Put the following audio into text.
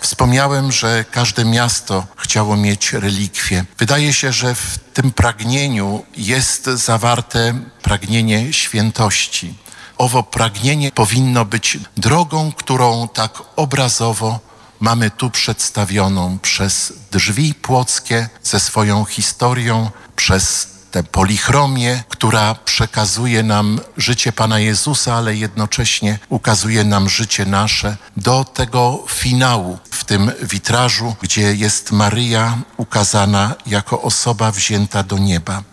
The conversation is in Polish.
Wspomniałem, że każde miasto chciało mieć relikwie. Wydaje się, że w tym pragnieniu jest zawarte pragnienie świętości. Owo pragnienie powinno być drogą, którą tak obrazowo mamy tu przedstawioną przez drzwi płockie ze swoją historią, przez tę polichromię, która przekazuje nam życie Pana Jezusa, ale jednocześnie ukazuje nam życie nasze do tego finału w tym witrażu, gdzie jest Maryja ukazana jako osoba wzięta do nieba.